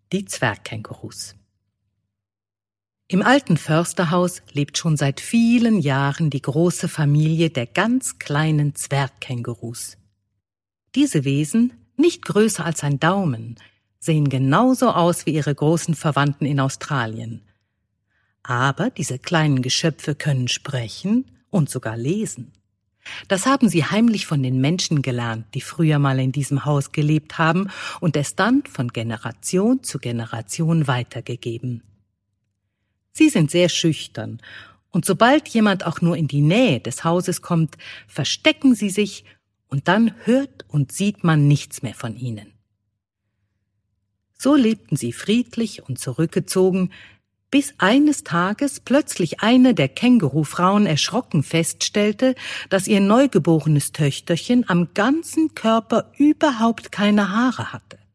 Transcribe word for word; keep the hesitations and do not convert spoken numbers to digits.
Die Zwergkängurus. Im alten Försterhaus lebt schon seit vielen Jahren die große Familie der ganz kleinen Zwergkängurus. Diese Wesen, nicht größer als ein Daumen, sehen genauso aus wie ihre großen Verwandten in Australien. Aber diese kleinen Geschöpfe können sprechen und sogar lesen. Das haben sie heimlich von den Menschen gelernt, die früher mal in diesem Haus gelebt haben und es dann von Generation zu Generation weitergegeben. Sie sind sehr schüchtern und sobald jemand auch nur in die Nähe des Hauses kommt, verstecken sie sich und dann hört und sieht man nichts mehr von ihnen. So lebten sie friedlich und zurückgezogen, bis eines Tages plötzlich eine der Kängurufrauen erschrocken feststellte, dass ihr neugeborenes Töchterchen am ganzen Körper überhaupt keine Haare hatte.